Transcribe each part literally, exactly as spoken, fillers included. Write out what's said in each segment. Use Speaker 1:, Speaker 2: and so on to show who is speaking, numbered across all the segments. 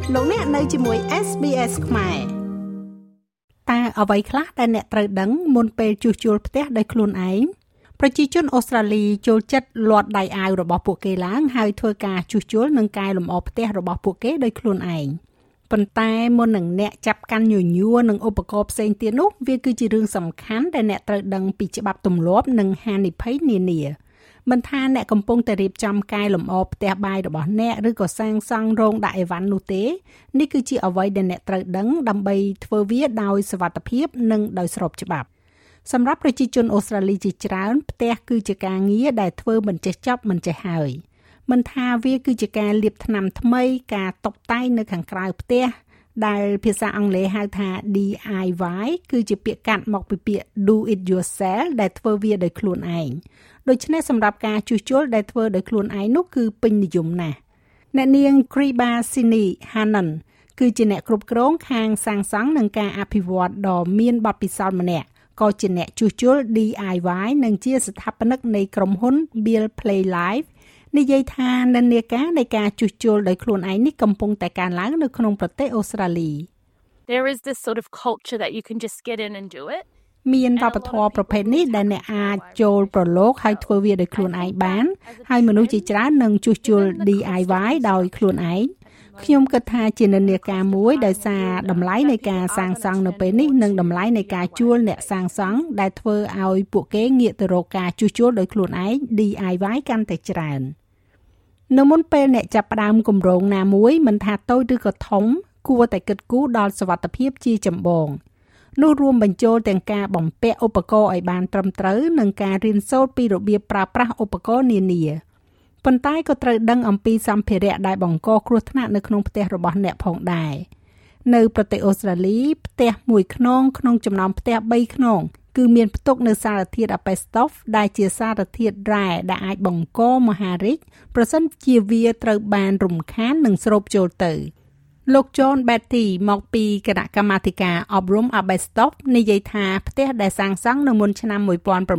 Speaker 1: លោកអ្នកនៅជាមួយ เอส บี เอส ខ្មែរតើអ្វីខ្លះដែលអ្នកត្រូវដឹងមុនពេលជួសជុលផ្ទះដោយខ្លួនឯងប្រជាជនអូស្ត្រាលីចូលចិត្តលាត់ដៃអាវរបស់ពួកគេឡើងហើយធ្វើការជួសជុលនិងកែលម្អផ្ទះរបស់ពួកគេដោយខ្លួនឯងប៉ុន្តែមុននឹងអ្នកចាប់កាន់ញញួរនិងឧបករណ៍ផ្សេងទៀតនោះវាគឺជារឿងសំខាន់ដែលអ្នកត្រូវដឹងពីច្បាប់ទម្លាប់និងហានិភ័យនានាមិនថាអ្នកកំពុងតែរៀបចំកែលម្អផ្ទះបាយរបស់អ្នកឬក៏សាងសង់រោងដាក់អីវ៉ាន់នោះទេនេះគឺជាអ្វីដែលអ្នកត្រូវដឹងដើម្បីធ្វើវាដោយសុវត្ថិភាពនិងដោយស្របច្បាប់សម្រាប់ប្រជាជនអូស្ត្រាលីជាច្រើនផ្ទះគឺជាការងារដែលធ្វើមិនចេះចប់មិនចេះហើយមិនថាវាគឺជាការលាបថ្នាំថ្មីការតុបតែងនៅខាងក្រៅផ្ទះដែលភាសាអង់គ្លេសហៅថា D I Y គឺជាពាក្យកាត់មកពីពាក្យ do it yourself ដែលធ្វើវាដោយខ្លួនឯងដូច្នេះសម្រាប់ការជួសជុលដែលធ្វើដោយខ្លួនឯងនោះគឺពេញនិយមណាស់អ្នកនាង Kriba Sini Hanan គឺជាអ្នកគ្រប់គ្រងខាងសាងសង់និងការអភិវឌ្ឍដ៏មានបទពិសោធន៍ម្នាក់ក៏ជាអ្នកជួសជុល D I Y និងជាស្ថាបនិកនៃក្រុមហ៊ុន Build Play Life និយាយថានិន្នាការនៃការជួសជុលដោយខ្លួនឯងនេះកំពុងតែកើនឡើងនៅក្នុងប្រទេសអូស្ត្រាលី
Speaker 2: There is this sort of culture that you can just get in and do it
Speaker 1: មានវប្បធម៌ប្រភេទនេះដែលអ្នកអាចចូលប្រឡូកហើយធ្វើវាដោយខ្លួនឯងបានហើយមនុស្សជាច្រើននឹងជួសជុល D I Y ដោយខ្លួនឯងខ្ញុំគិតថាជានិន្នាការមួយដោយសារតម្លៃនៃការសាងសង់នៅពេលនេះនិងតម្លៃនៃការជួលអ្នកសាងសង់ដែលធ្វើឲ្យពួកគេងាកទៅរកការជួសជុលដោយខ្លួនឯង D I Y កាន់តែច្រើននៅមុនពេលអ្នកចាប់ផ្ដើមគម្រោងណាមួយមិនថាតូចឬក៏ធំគួរតែគិតគូរដល់សុវត្ថិភាពជាចម្បងនោះរួមបញ្ចូលទាំងការបំពាក់ឧបករណ៍ឲ្យបានត្រឹមត្រូវនិងការរៀនសូត្រពីរបៀបប្រើប្រាស់ឧបករណ៍នានាប៉ុន្តែក៏ត្រូវដឹងអំពីសម្ភារៈដែលបង្កគ្រោះថ្នាក់នៅក្នុងផ្ទះរបស់អ្នកផងដែរនៅប្រទេសអូស្ត្រាលីផ្ទះមួយខ្នងក្នុងចំណោមផ្ទះបីខ្នងគឺមានផ្ទុកនៅសារធាតុអាប៉េស្តូសដែលជាសារធាតុរ៉ែដែលអាចបង្កមហារីកប្រសិនជាវាត្រូវបានរំខាននិងស្រូបចូលទៅលោក John Batty មកពីគណៈកម្មាធិការអប់រំអាប៉េស្តូសនិយាយថាផ្ទះដែលសាងសង់នៅមុនឆ្នាំnineteen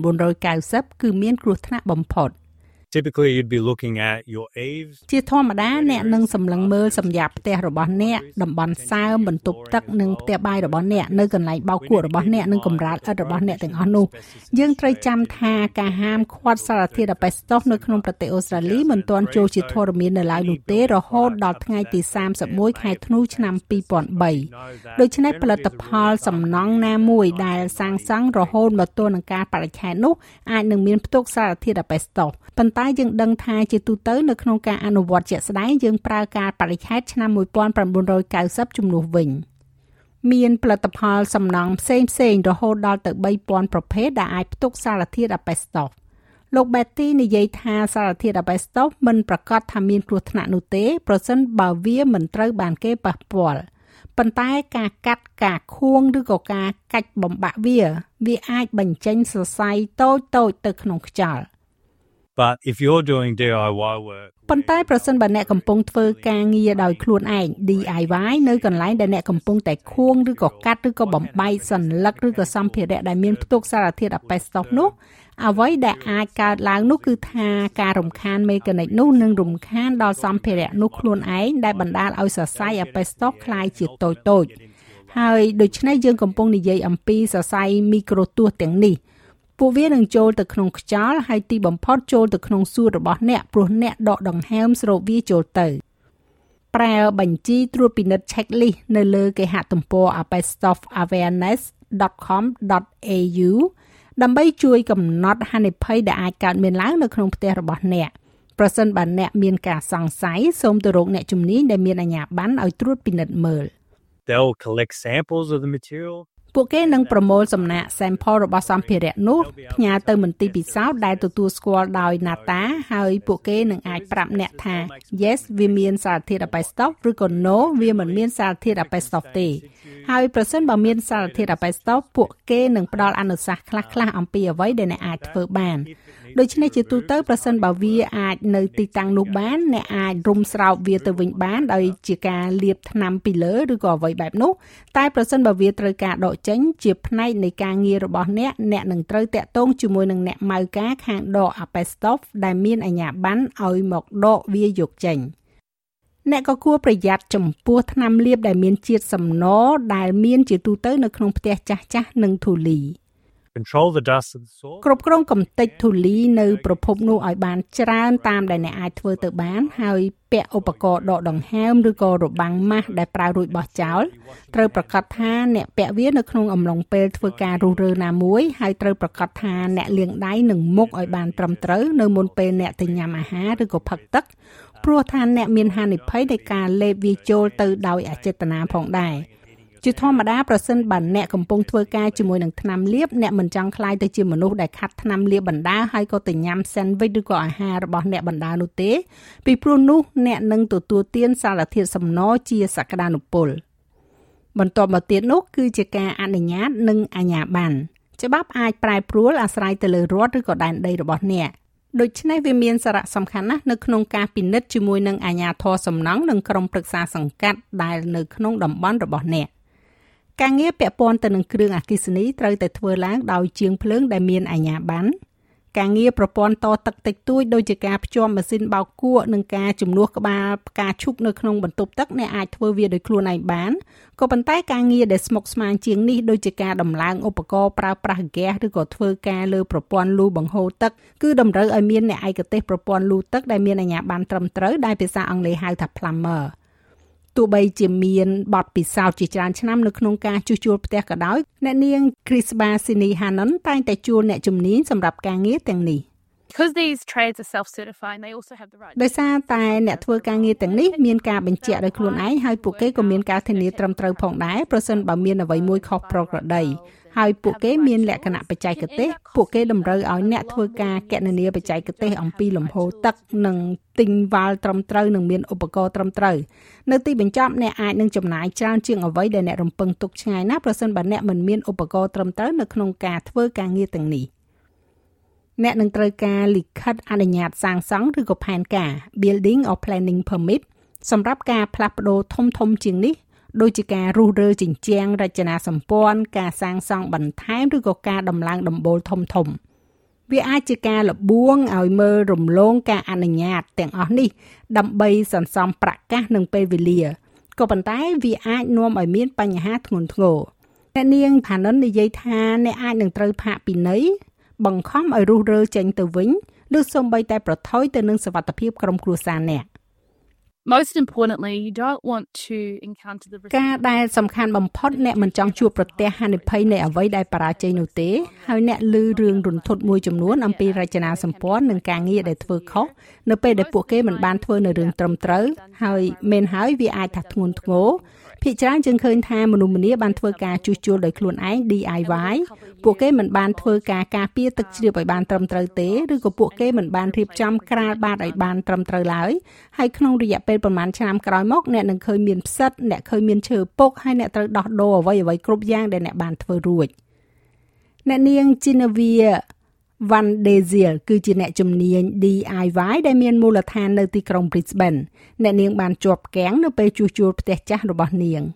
Speaker 1: ninetyគឺមានគ្រោះថ្នាក់បំផុត
Speaker 3: Typically you'd be looking at your eaves
Speaker 1: ជាធម្មតាអ្នកនឹងសម្លឹងមើលសម្រាប់ផ្ទះរបស់អ្នកតំបន់សើមបន្ទប់ទឹកនិងផ្ទះបាយរបស់អ្នកនៅកន្លែងបោកគក់របស់អ្នកនិងកម្រាលឥដ្ឋរបស់អ្នកទាំងអស់នោះយើងត្រូវចាំថាការហាមឃាត់សារធាតុអាប៉េស្តូសនៅក្នុងប្រទេសអូស្ត្រាលីមិនទាន់ចូលជាធរមាននៅឡើយនោះទេរហូតដល់ថ្ងៃទីthirty-oneខែធ្នូឆ្នាំtwo thousand threeដូច្នេះផលិតផលសំណង់ណាមួយដែលសាងសង់រហូតមកទល់នឹងការបរិច្ឆេទនោះអាចនឹងមានផ្ទុកសារធាតុអាប៉េស្តូសប៉ុន្តែយើងដឹងថាជាទូទៅនៅក្នុងការអនុវត្តជាក់ស្ដែងយើងប្រើការបរិច្ឆេទឆ្នាំnineteen ninetyជំនួសវិញមានផលិតផលសំណង់ផ្សេងផ្សេងរហូតដល់ទៅthree thousandប្រភេទដែលអាចផ្ទុកសារធាតុអាប៉េស្តូសលោក Betty និយាយថាសារធាតុអាប៉េស្តូសមិនប្រកាសថាមានគ្រោះថ្នាក់នោះទេប្រសិនបើវាមិនត្រូវបានគេប៉ះពាល់ប៉ុន្តែការកាត់ការខួងឬក៏ការកាច់បំបាក់វាវាអាចបញ្ចេញសរសៃតូចតូចទៅក្នុងខ្យល់
Speaker 3: But if you're doing D I Y work
Speaker 1: ប៉ុន្តែប្រសិនបើអ្នកកំពុងធ្វើការងារដោយខ្លួនឯង D I Y នៅកន្លែងដែលអ្នកកំពុងតែខួងឬក៏កាត់ឬក៏បំបែកសន្លឹកឬក៏សម្ភារៈដែលមានផ្ទុកសារធាតុអាប៉េស្តូសនោះអ្វីដែលអាចកើតឡើងនោះគឺថាការរំខានមេកានិកនោះនឹងរំខានដល់សម្ភារៈនោះខ្លួនឯងដែលបណ្ដាលឲ្យសរសៃអាប៉េស្តូសคล้ายជាតូចតូចហើយដូច្នេះយើងកំពុងនិយាយអំពីសរសៃមីក្រូទស្សន៍ទាំងនេះពួកវានឹងចូលទៅក្នុងខ្យល់ហើយទីបំផុតចូលទៅក្នុងសួតរបស់អ្នកព្រោះអ្នកដកដង្ហើមស្រូបវាចូលទៅប្រើបញ្ជីត្រួតពិនិត្យ checklist នៅលើគេហទំព័រ asbestos awareness dot com dot a u ដើម្បីជួយកំណត់ហានិភ័យដែលអាចកើតមានឡើងនៅក្នុងផ្ទះរបស់អ្នកប្រសិនបើអ្នកមានការសង្ស័យសូមទៅរកអ្នកជំនាញដែលមានអាជ្ញាប័ណ្ណឲ្យត្រួតពិនិត្យមើល
Speaker 3: They'll collect samples of the material
Speaker 1: ពួកគេនឹងប្រមូលសំណាក់ sample របស់សម្ភារៈនោះផ្ញើទៅមន្ទីរពិសោធន៍ដែលទទួលស្គាល់ដោយ NATA ហើយពួកគេនឹងអាចប្រាប់អ្នកថា yes វាមានសារធាតុអាប៉េស្តូសឬក៏ no វាមិនមានសារធាតុអាប៉េស្តូសទេហើយប្រសិនបើមានសារធាតុអាប៉េស្តូសពួកគេនឹងផ្ដល់អនុសាសន៍ខ្លះៗអំពីអ្វីដែលអ្នកអាចធ្វើបានដូច្នេះជាទូទៅប្រសិនបើវាអាចនៅទីតាំងនោះបានអ្នកអាចរុំស្រោបវាទៅវិញបានដោយជាការលាបថ្នាំពីលើឬក៏អ្វីបែបនោះតែប្រសិនបើវាត្រូវការដកចេញជាផ្នែកនៃការងាររបស់អ្នកអ្នកនឹងត្រូវតាក់ទងជាមួយនឹងអ្នកម៉ៅការខាងដកអាប៉េស្តូសដែលមានអាជ្ញាប័ណ្ណឲ្យមកដកវាយកចេញអ្នកក៏គួរប្រយ័ត្នចំពោះថ្នាំលាបដែលមានជាតិសំណដែលមានជាទូទៅនៅក្នុងផ្ទះចាស់ៗនិងធូលី
Speaker 3: Control the dust of the soil.
Speaker 1: គ្រប់គ្រងកម្ទេចធូលីនៅប្រភពនោះឲ្យបានច្រើនតាមដែលអ្នកអាចធ្វើទៅបានហើយពាក់ឧបករណ៍ដកដង្ហើមឬក៏របាំងម៉ាស់ដែលប្រើរួចបោះចោលត្រូវប្រាកដថាអ្នកពាក់វានៅក្នុងអំឡុងពេលធ្វើការរុះរើណាមួយហើយត្រូវប្រាកដថាអ្នកលាងដៃនិងមុខឲ្យបានត្រឹមត្រូវនៅមុនពេលអ្នកទៅញ៉ាំអាហារឬក៏ផឹកទឹកព្រោះថាអ្នកមានហានិភ័យនៃការលេបវាចូលទៅដោយអចេតនាផងដែរជាធម្មតាប្រសិនបើអ្នកកំពុងធ្វើការជាមួយនឹងថ្នាំលាបអ្នកមិនចង់ក្លាយទៅជាមនុស្សដែលខាត់ថ្នាំលាបបណ្ដាហើយក៏ទៅញ៉ាំ sandwich ឬក៏អាហាររបស់អ្នកបណ្ដានោះទេពីព្រោះនោះអ្នកនឹងទទួលទានសារធាតុសំណជាសក្តានុពលបន្ទាប់មកទៀតនោះគឺជាការអនុញ្ញាតនិងអាជ្ញាប័ណ្ណច្បាប់អាចប្រែប្រួលអាស្រ័យទៅលើរដ្ឋឬក៏ដែនដីរបស់អ្នកដូច្នេះវាមានសារៈសំខាន់ណាស់នៅក្នុងការពិនិត្យជាមួយនឹងអាជ្ញាធរសំណង់និងក្រុមប្រឹក្សាសង្កាត់ដែលនៅក្នុងតំបន់របស់អ្នកការងារពាក់ព័ន្ធទៅនឹងគ្រឿងអគ្គិសនីត្រូវតែធ្វើឡើងដោយជាងភ្លើងដែលមានអាជ្ញាប័ណ្ណការងារប្រព័ន្ធតទឹកតិចតួចដូចជាការភ្ជាប់ម៉ាស៊ីនបោកគក់និងការជំនួសក្បាលផ្កាឈូកនៅក្នុងបន្ទប់ទឹកអ្នកអាចធ្វើវាដោយខ្លួនឯងបានក៏ប៉ុន្តែការងារដែលស្មុគស្មាញជាងនេះដូចជាការដំឡើងឧបករណ៍ប្រើប្រាស់ហ្គាសឬក៏ធ្វើការលើប្រព័ន្ធលូបង្ហូរទឹកគឺតម្រូវឲ្យមានអ្នកឯកទេសប្រព័ន្ធលូទឹកដែលមានអាជ្ញាប័ណ្ណត្រឹមត្រូវដែលភាសាអង់គ្លេសហៅថា plumberទោះបីជាមានបទពិសោធន៍ជាច្រើនឆ្នាំនៅក្នុងការជួសជុលផ្ទះក៏ដោយអ្នកនាង Crisba Sini Hannon តែងតែជួលអ្នកជំនាញសម្រាប់ការងារទាំងនេះ
Speaker 2: Because these trades are self-certifying, they also have the right.
Speaker 1: ដោយសារតែអ្នកធ្វើការងារទាំងនេះមានការបញ្ជាក់ដោយខ្លួនឯងហើយពួកគេក៏មានការធានាត្រឹមត្រូវផងដែរប្រសិនបើមានអ្វីមួយខុសប្រក្រតីហើយពួកគេមានលក្ខណៈបច្ចេកទេសពួកគេតម្រូវឲ្យអ្នកធ្វើការគណនាបច្ចេកទេសអំពីលំហូរទឹកនិងទិញវ៉ាល់ត្រឹមត្រូវនិងមានឧបករណ៍ត្រឹមត្រូវនៅទីបញ្ចប់អ្នកអាចនឹងចំណាយច្រើនជាងអ្វីដែលអ្នករំពឹងទុកឆ្ងាយណាស់ប្រសិនបើអ្នកមិនមានឧបករណ៍ត្រឹមត្រូវនៅក្នុងការធ្វើការងារទាំងនេះអ្នកនឹងត្រូវការលិខិតអនុញ្ញាតសាងសង់ឬក៏ផែនការ Building or Planning Permit សម្រាប់ការផ្លាស់ប្ដូរធំធំជាងនេះដូចជាការរុះរើជញ្ជាំងរចនាសម្ព័ន្ធការសាងសង់បន្ថែមឬក៏ការដំឡើងដំបូលធំធំវាអាចជាការលបួងឲ្យមើលរំលងការអនុញ្ញាតទាំងអស់នេះដើម្បីសន្សំប្រាក់កាសនិងពេលវេលាក៏ប៉ុន្តែវាអាចនាំឲ្យមានបញ្ហាធ្ងន់ធ្ងរអ្នកនាង Hannon និយាយថាអ្នកអាចនឹងត្រូវផាកពិន័យបង្ខំឲ្យរុះរើចេញទៅវិញឬសូម្បីតែប្រថុយទៅនឹងសុវត្ថិភាពក្រុមគ្រួសារអ្នក
Speaker 2: Most importantly, you don't want to encounter the risk.
Speaker 1: ការដែលសំខាន់បំផុតអ្នកមិនចង់ជួបប្រទះហានិភ័យនៃអ្វីដែលបរាជ័យនោះទេហើយអ្នកឮរឿងរន្ធត់មួយចំនួនអំពីរចនាសម្ព័ន្ធនិងការងារដែលធ្វើខុសនៅពេលដែលពួកគេមិនបានធ្វើនៅរឿងត្រឹមត្រូវហើយមែនហើយវាអាចថាធ្ងន់ធ្ងរភាគច្រើនយើងឃើញថាមនុស្សម្នាបានធ្វើការជួសជុលដោយខ្លួនឯង D I Y ពួកគេមិនបានធ្វើការការពារទឹកជ្រាបឲ្យបានត្រឹមត្រូវទេឬក៏ពួកគេមិនបានរៀបចំក្រាលបាតឲ្យបានត្រឹមត្រូវឡើយហើយក្នុងរយៈពេលប្រហែលឆ្នាំក្រោយមកអ្នកនឹងឃើញមានផ្សិតអ្នកឃើញមានឈើពុកហើយអ្នកត្រូវដោះដូរអ្វីអ្វីគ្រប់យ៉ាងដែលអ្នកបានធ្វើរួចអ្នកនាង Genevieve Van de Ziel គឺជាអ្នកជំនាញ D I Y ដែលមានមូលដ្ឋាននៅទីក្រុង Brisbane អ្នកនាងបានជាប់គាំងនៅពេលជួសជុលផ្ទះចាស់របស់នាង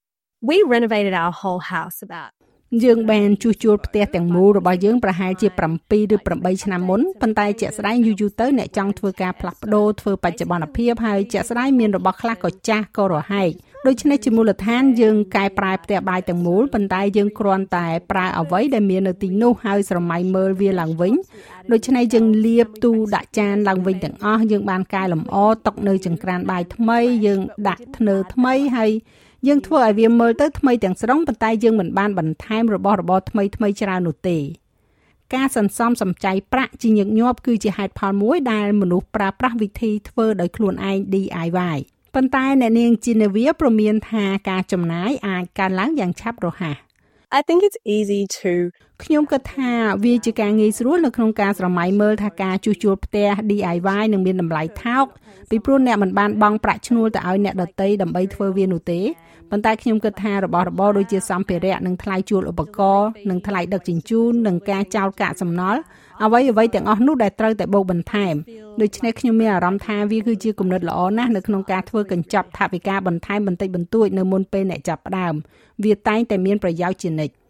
Speaker 4: We renovated our whole house about
Speaker 1: យើងបានជួសជុលផ្ទះទាំងមូលរបស់យើងប្រហែលជា7ឬ8ឆ្នាំមុនប៉ុន្តែជាក់ស្ដែងយូរយូរទៅអ្នកចង់ធ្វើការផ្លាស់ប្ដូរធ្វើបច្ចុប្បន្នភាពហើយជាក់ស្ដែងមានរបស់ខ្លះក៏ចាស់ក៏រហែកដូច្នេះជាមូលដ្ឋានយើងកែប្រែផ្ទះបាយទាំងមូលប៉ុន្តែយើងគ្រាន់តែប្រើអ្វីដែលមាននៅទីនោះហើយស្រមៃមើលវាឡើងវិញដូច្នេះយើងលាបទូដាក់ចានឡើងវិញទាំងអស់យើងបានកែលម្អតុនៅចង្ក្រានបាយថ្មីយើងដាក់ធ្នើថ្មីហើយយើងធ្វើឲ្យវាមើលទៅថ្មីទាំងស្រុងប៉ុន្តែយើងមិនបានបន្ថែមរបស់របរថ្មីថ្មីច្រើននោះទេការសន្សំសំចៃប្រាក់ជាញឹកញាប់គឺជាហេតុផលមួយដែលមនុស្សប្រើប្រាស់វិធីធ្វើដោយខ្លួនឯង D I Y ប៉ុន្តែអ្នកនាង Genevieve ព្រមានថាការចំណាយអាចកើនឡើងយ៉ាងឆាប់រហ័ស
Speaker 4: I think it's easy to
Speaker 1: ខ្ញុំគិតថាវាជាការងាយស្រួលនៅក្នុងការស្រមៃមើលថាការជួសជុលផ្ទះ D I Y នឹងមានតម្លៃថោកពីព្រោះអ្នកមិនបានបង់ប្រាក់ឈ្នួលទៅឲ្យអ្នកដទៃដើម្បីធ្វើវានោះទេប៉ុន្តែខ្ញុំគិតថារបស់របរដូចជាសម្ភារៈនិងថ្លៃជួលឧបករណ៍និងថ្លៃដឹកជញ្ជូននិងការចោលកាកសំណល់អ្វីអ្វីទាំងអស់នោះដែលត្រូវតែបូកបន្ថែមដូច្នេះខ្ញុំមានអារម្មណ៍ថាវាគឺជាគំនិតល្អណាស់នៅក្នុងការធ្វើកញ្ចប់ថវិកាបន្ថែមបន្តិចបន្តួចនៅមុនពេលអ្នកចាប់ផ្ដើមវាតែងតែមានប្រយោជន៍ជានិច្ច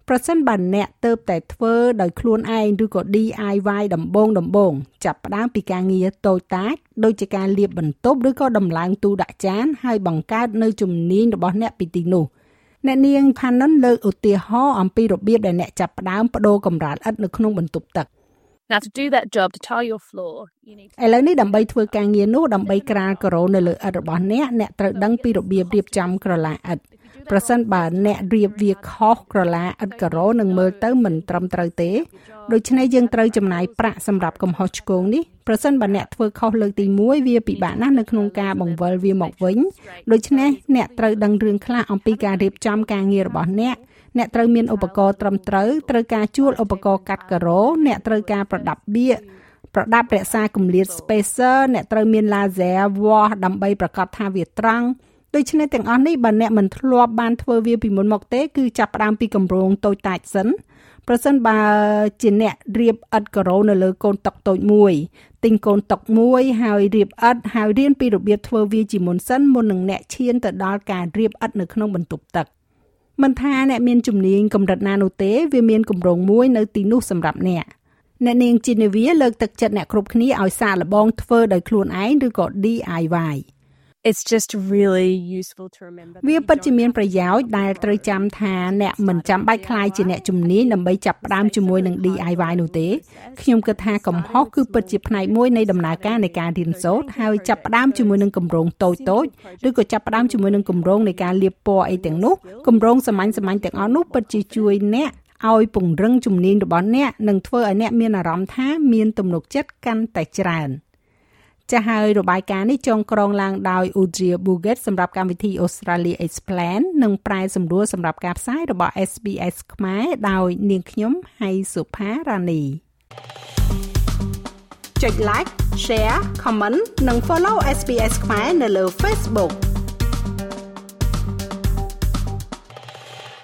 Speaker 1: ប្រសិនបើអ្នកទៅតែធ្វើដោយខ្លួនឯងឬក៏ D I Y ដំបូងដំបូងចាប់ផ្ដើមពីការងារតូចតាចដូចជាការលាបបន្ទប់ឬក៏ដំឡើងទូដាក់ចានហើយបង្កើតនៅជំនាញរបស់អ្នកពីទីនោះអ្នកនាង Panon លើកឧទាហរណ៍អំពីរបៀបដែលអ្នកចាប់ផ្ដើមបដូរកម្រាលឥដ្ឋនៅក្នុងបន្ទប់ទឹក
Speaker 2: Now to do that job, to tile your floor, you need to...
Speaker 1: ឥឡូវនេះដើម្បីធ្វើការងារនោះដើម្បីក្រាលការ៉ូនៅលើឥដ្ឋរបស់អ្នកអ្នកត្រូវដឹងពីរបៀបរៀបចំក្រឡាឥដ្ឋប្រសិនបើអ្នករៀបវាខុសក្រឡាឥដ្ឋការ៉ូនឹងមើលទៅមិនត្រឹមត្រូវទេដូច្នេះយើងត្រូវចំណាយប្រាក់សម្រាប់កំហុសឆ្គងនេះប្រសិនបើអ្នកធ្វើខុសលើកទីមួយវាពិបាកណាស់នៅក្នុងការបង្វិលវាមកវិញដូច្នេះអ្នកត្រូវដឹងរឿងខ្លះអំពីការរៀបចំការងាររបស់អ្នកអ្នកត្រូវមានឧបករណ៍ត្រឹមត្រូវត្រូវការជួលឧបករណ៍កាត់ការ៉ូអ្នកត្រូវការប្រដាប់បៀកប្រដាប់រក្សាគម្លាត spacer អ្នកត្រូវមាន laser វាស់ដើម្បីប្រកាសថាវាត្រង់ដូច្នេះទាំងអស់នេះបើអ្នកមិនធ្លាប់បានធ្វើវាពីមុនមកទេគឺចាប់ផ្ដើមពីគម្រោងតូចតាចសិនប្រសិនបើជាអ្នករៀបឥដ្ឋការ៉ូនៅលើកូនតុកតូចមួយទិញកូនតុកមួយហើយរៀបឥដ្ឋហើយរៀនពីរបៀបធ្វើវាជាមុនសិនមុននឹងអ្នកឈានទៅដល់ការរៀបឥដ្ឋនៅក្នុងបន្ទប់ទឹកមិនថាអ្នកមានជំនាញកម្រិតណានោះទេវាមានគម្រោងមួយនៅទីនោះសម្រាប់អ្នកអ្នកនាង Genevieve លើកទឹកចិត្តអ្នកគ្រប់គ្នាឲ្យសាកល្បងធ្វើដោយខ្លួនឯងឬក៏ D I Y
Speaker 4: It's just really useful to remember.
Speaker 1: វាពិតជាមានប្រយោជន៍ដែលត្រូវចាំថាអ្នកមិនចាំបាច់ខ្លាយជាអ្នកជំនាញដើម្បីចាប់ផ្ដើមជាមួយនឹង D I Y នោះទេខ្ញុំគិតថាកំហុសគឺពិតជាផ្នែកមួយនៃដំណើរការនៃការរៀនសូត្រហើយចាប់ផ្ដើមជាមួយនឹងគម្រោងតូចតូចឬក៏ចាប់ផ្ដើមជាមួយនឹងគម្រោងនៃការលាបពណ៌អីទាំងនោះគម្រោងសាមញ្ញសាមញ្ញទាំងអស់នោះពិតជាជួយអ្នកឲ្យពង្រឹងជំនាញរបស់អ្នកនិងធ្វើឲ្យអ្នកមានអារម្មណ៍ថាមានទំនុកចិត្តកាន់តែច្រើនចាស់ហើយរបាយការណ៍នេះចងក្រងឡើងដោយ Audrey Buget សម្រាប់កម្មវិធី Australia Explain និងប្រែសម្រួលសម្រាប់ការផ្សាយរបស់ S B S ខ្មែរដោយនាងខ្ញុំហៃសុផារ៉ានីចុច Like Share Comment និង Follow S B S ខ្មែរនៅលើ Facebook